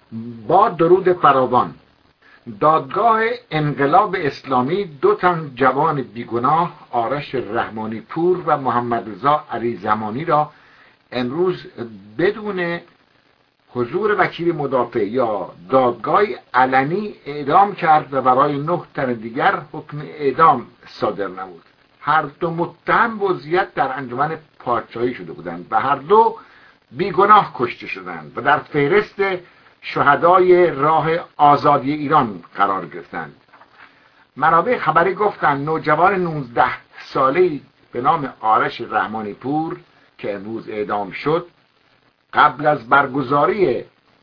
با درود فراوان. دادگاه انقلاب اسلامی 2 تن جوان بیگناه، آرش رحمانی پور و محمد رضا علی زمانی را امروز بدون حضور وکیل مدافع یا دادگاه علنی اعدام کرد و برای 9 تن دیگر حکم اعدام صادر نمود. هر دو متهم به عضویت در انجمن پادشاهی شده بودند و هر دو بیگناه کشته شدند و در فهرست شهدای راه آزادی ایران قرار گرفتند. منابع خبری گفتند نوجوان 19 ساله‌ای به نام آرش رحمانی پور که امروز اعدام شد، قبل از برگزاری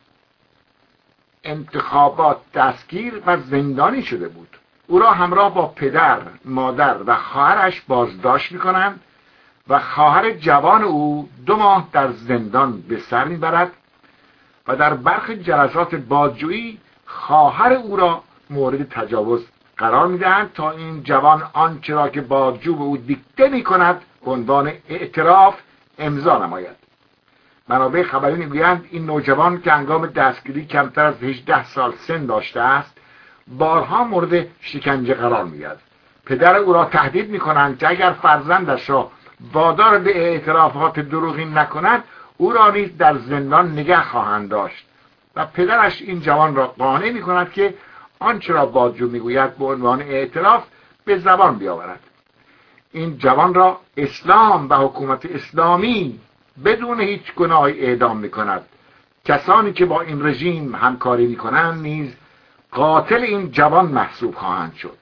انتخابات دستگیر و زندانی شده بود. او را همراه با پدر، مادر و خواهرش بازداشت می‌کنند و خواهر جوان او 2 ماه در زندان به سر می‌برد و در برخی جلسات بازجویی خواهر او را مورد تجاوز قرار می‌دهند تا این جوان آنچه را که بازجو به او دیکته می‌کند به عنوان اعتراف امضا نماید. منابع خبری می‌گویند این نوجوان که هنگام دستگیری کمتر از 18 سال سن داشته است، بارها مورد شکنجه قرار می‌گیرد. پدر او را تهدید می‌کنند که اگر فرزندش را وادار به اعترافات دروغین نکند، او را نیز در زندان نگه خواهند داشت و پدرش این جوان را قانع می‌کند که آنچه را بازجو می‌گوید به عنوان اعتراف به زبان بیاورد. این جوان را اسلام و حکومت اسلامی بدون هیچ گناهی اعدام می‌کند. کسانی که با این رژیم همکاری می‌کنند نیز قاتل این جوان محسوب خواهند شد.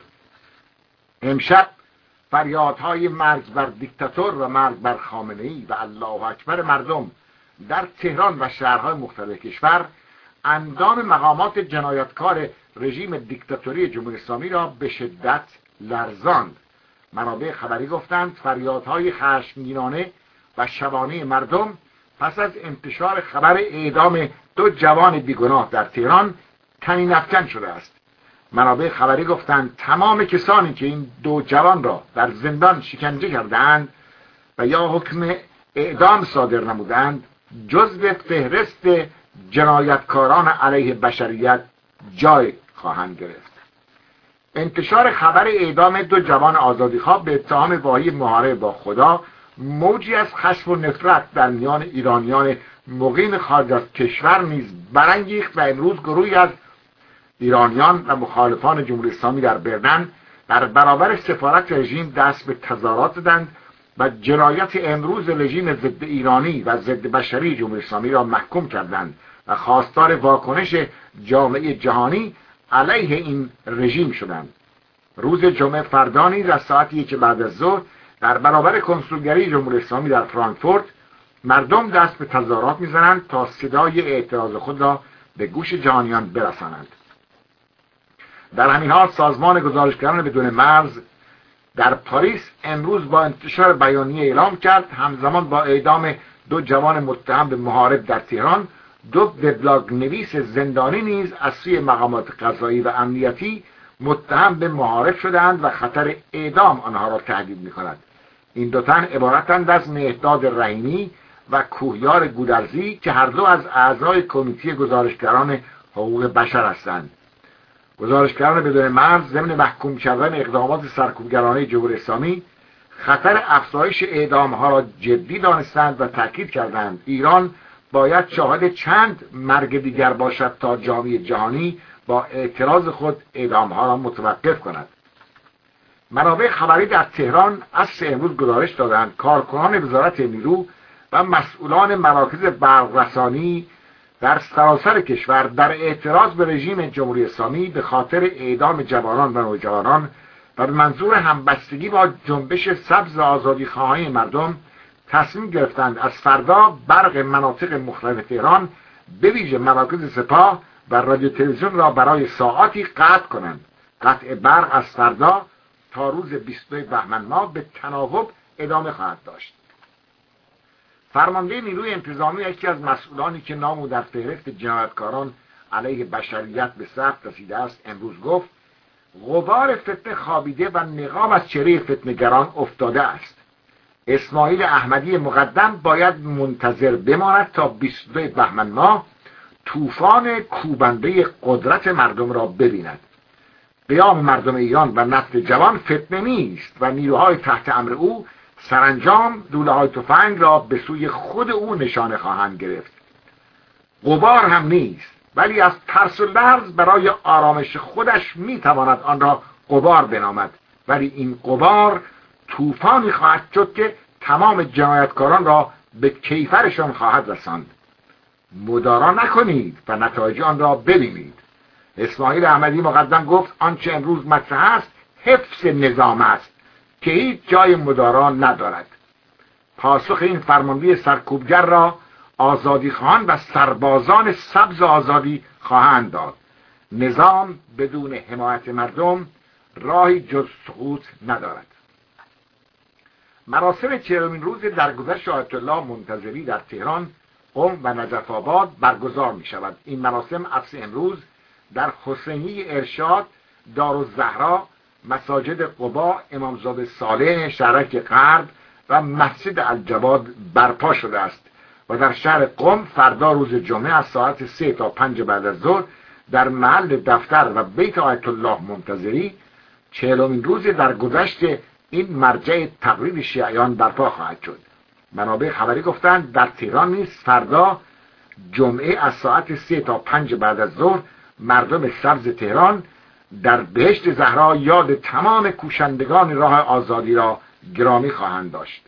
امشب فریادهای مرگ بر دیکتاتور و مرگ بر خامنه‌ای و الله اکبر مردم در تهران و شهرهای مختلف کشور اندام مقامات جنایتکار رژیم دیکتاتوری جمهوری اسلامی را به شدت لرزاند. منابع خبری گفتند فریادهای خشمگینانه و شبانه مردم پس از انتشار خبر اعدام 2 جوان بیگناه در تهران طنین افکن شده است. منابع خبری گفتند تمام کسانی که این 2 جوان را در زندان شکنجه کردند و یا حکم اعدام صادر نمودند جزو فهرست جنایتکاران علیه بشریت جای خواهند گرفت. انتشار خبر اعدام 2 جوان آزادیخواه به اتهام واهی محاربه با خدا موجی از خشم و نفرت در میان ایرانیان مقیم خارج از کشور نیز برانگیخت و امروز گروهی از ایرانیان و مخالفان جمهوری اسلامی در برلین در برابر سفارت رژیم دست به تظاهرات دادند و جنایت امروز رژیم ضد ایرانی و ضد بشری جمهوری اسلامی را محکوم کردند و خواستار واکنش جامعه جهانی علیه این رژیم شدند. روز جمعه فردا نیز از ساعت 1 بعد از ظهر در برابر کنسولگری جمهوری اسلامی در فرانکفورت مردم دست به تظاهرات می‌زنند تا صدای اعتراض خود را به گوش جهانیان برسانند. در همین حال سازمان گزارشگران بدون مرز در پاریس امروز با انتشار بیانیه اعلام کرد همزمان با اعدام 2 جوان متهم به محارب در تهران 2 وبلاگ نویس زندانی نیز از سوی مقامات قضایی و امنیتی متهم به محارب شدند و خطر اعدام آنها را تهدید می‌کند. این 2 تن عبارتند از مهداد رحیمی و کوهیار گودرزی که هر دو از اعضای کمیته گزارشگران حقوق بشر هستند. گزارشگران بدون مرز ضمن محکوم کردن اقدامات سرکوبگرانه جمهوری اسلامی خطر افزایش اعدام‌ها را جدی دانستند و تاکید کردند ایران باید شاهد چند مرگ دیگر باشد تا جامعه جهانی با اعتراض خود اعدام‌ها را متوقف کند. منابع خبری در تهران عصر امروز گزارش دادند کارکنان وزارت نیرو و مسئولان مراکز برق‌رسانی در سراسر کشور در اعتراض به رژیم جمهوری اسلامی به خاطر اعدام جوانان و نوجوانان و به منظور همبستگی با جنبش سبز آزادیخواهی مردم تصمیم گرفتند از فردا برق مناطق مختلف تهران به ویژه مراکز سپاه و رادیو تلویزیون را برای ساعاتی قطع کنند. قطع برق از فردا تا روز 22 بهمن ماه به تناوب ادامه خواهد داشت. فرمانده نیروی انتظامی یکی از مسئولانی که نام او در فهرست جنایتکاران علیه بشریت به ثبت رسیده است امروز گفت غبار فتنه خوابیده و نقاب از چهره فتنه‌گران افتاده است. اسماعیل احمدی مقدم باید منتظر بماند تا 22 بهمن ماه طوفان کوبنده قدرت مردم را ببیند. قیام مردم ایران و نسل جوان فتنه نیست و نیروهای تحت امر او سرانجام لوله‌های تفنگ را به سوی خود او نشانه خواهند گرفت. غبار هم نیست، ولی از ترس و لرز برای آرامش خودش میتواند آن را غبار بنامد، ولی این غبار طوفانی خواهد شد که تمام جنایتکاران را به کیفرشان خواهد رساند. مدارا نکنید و نتایج آن را ببینید. اسماعیل احمدی مقدم گفت آنچه امروز مطرح است حفظ نظام است که هیچ جای مدارا ندارد. پاسخ این فرمانده سرکوبگر را آزادیخواهان و سربازان سبز آزادی خواهند داد. نظام بدون حمایت مردم راهی جز سقوط ندارد. مراسم 40مین روز درگذشت آیت الله منتظری در تهران، قم و نجف آباد برگزار می شود. این مراسم عصر امروز در حسینی ارشاد، دارالزهرا، مساجد قبا، امامزاده صالح، شهرک غرب و مسجد الجواد برپا شده است و در شهر قم فردا روز جمعه از ساعت 3 تا 5 بعد از ظهر در محل دفتر و بیت آیت الله منتظری 40مین روز درگذشت این مرجع تقلید شیعیان برپا خواهد شد. منابع خبری گفتند در تهران نیز فردا جمعه از ساعت 3 تا 5 بعد از ظهر مردم سبز تهران در بهشت زهرا یاد تمام کوشندگان راه آزادی را گرامی خواهند داشت.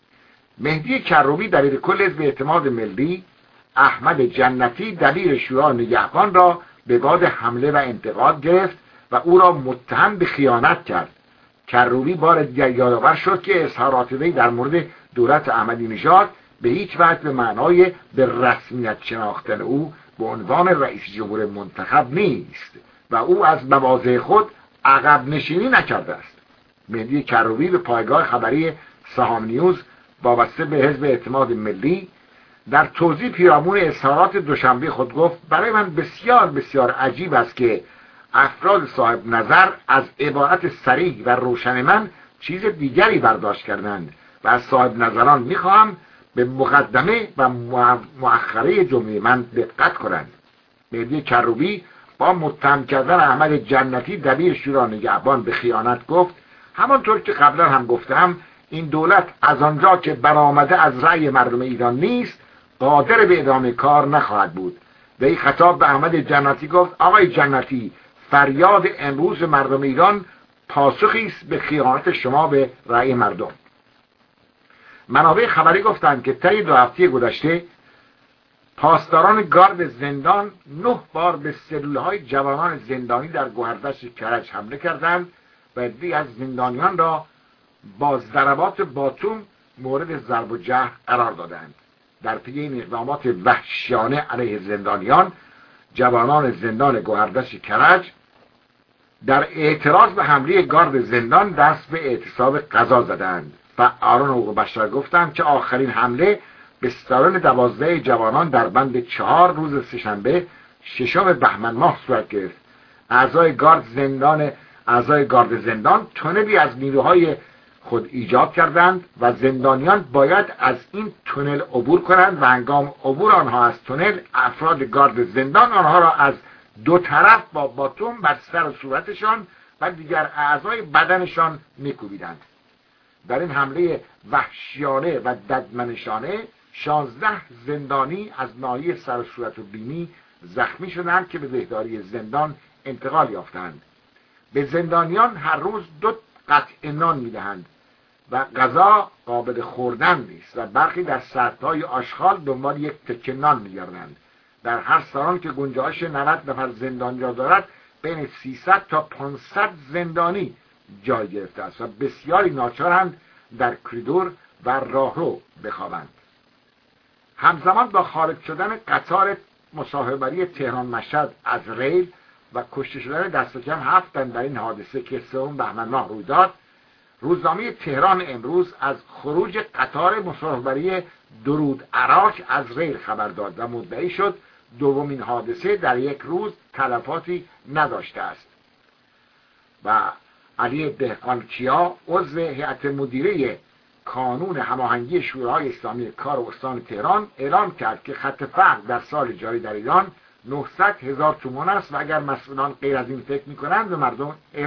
مهدی کروبی دبیر کل حزب اعتماد ملی، احمد جنتی دبیر شورای نگهبان را به باد حمله و انتقاد گرفت و او را متهم به خیانت کرد. کروبی بار دیگر یادآور شد که اظهارات وی در مورد دولت احمدی نژاد به هیچ وجه به معنای به رسمیت شناختن او به عنوان رئیس جمهور منتخب نیست و او از مواضع خود عقب نشینی نکرده است. مهدی کروبی به پایگاه خبری سهام نیوز وابسته به حزب اعتماد ملی در توضیح پیرامون اظهارات دوشنبه خود گفت برای من بسیار بسیار عجیب است که افراد صاحب نظر از عبارت صریح و روشن من چیز دیگری برداشت کردند و از صاحب نظران میخواهم به مقدمه و مؤخره جمله من دقت کنند. مهدی کروبی با متهم کردن احمد جنتی دبیر شورای نگهبان به خیانت گفت همانطور که قبلا هم گفتم این دولت از آنجا که برآمده از رأی مردم ایران نیست قادر به ادامه کار نخواهد بود. وی خطاب به احمد جنتی گفت آقای جنتی، فریاد امروز مردم ایران پاسخی است به خیانت شما به رأی مردم. منابع خبری گفتند که طی 2 هفته گذشته پاسداران گارد زندان 9 بار به سلولهای جوانان زندانی در گوهردشت کرج حمله کردند و عده‌ای از زندانیان را با ضربات باتوم مورد ضرب و جرح قرار دادند. در پی این اقدامات وحشیانه علیه زندانیان، جوانان زندان گوهردشت کرج در اعتراض به حمله گارد زندان دست به اعتصاب غذا زدند. فعالان حقوق بشر گفتند که آخرین حمله به سالن 12 جوانان در بند 4 روز سه‌شنبه 6 بهمن ماه صورت گرفت. اعضای گارد زندان تونلی از نیروهای خود ایجاد کردند و زندانیان باید از این تونل عبور کنند و هنگام عبور آنها از تونل افراد گارد زندان آنها را از 2 طرف با باتوم بر سر و صورتشان و دیگر اعضای بدنشان میکوبیدند. در این حمله وحشیانه و ددمنشانه 16 زندانی از ناحیه سر و صورت و بینی زخمی شدند که به بهداری زندان انتقال یافتند. به زندانیان هر روز 2 قطعه نان میدهند و غذا قابل خوردن نیست و برخی در سطل‌های آشغال دنبال 1 تکه نان میگردند. در هر سالن که گنجایش 90 نفر زندانی را دارد بین 300 تا 500 زندانی جای گرفته است و بسیاری ناچارند در کریدور و راهرو بخوابند. همزمان با خارج شدن قطار مسافربری تهران مشهد از ریل و کشته شدن دست کم 7 تن در این حادثه که 3 بهمن ماه روی داد، روزنامه تهران امروز از خروج قطار مسافربری درود عراق از ریل خبر داد و مدعی شد دومین حادثه در یک روز تلفاتی نداشته است. و علی دهقانکیا عضو هیئت مدیره کانون هماهنگی شورای اسلامی کار استان تهران اعلام کرد که خط فقر در سال جاری در ایران 900,000 تومان است و اگر مسئولان غیر از این فکر میکنند به مردم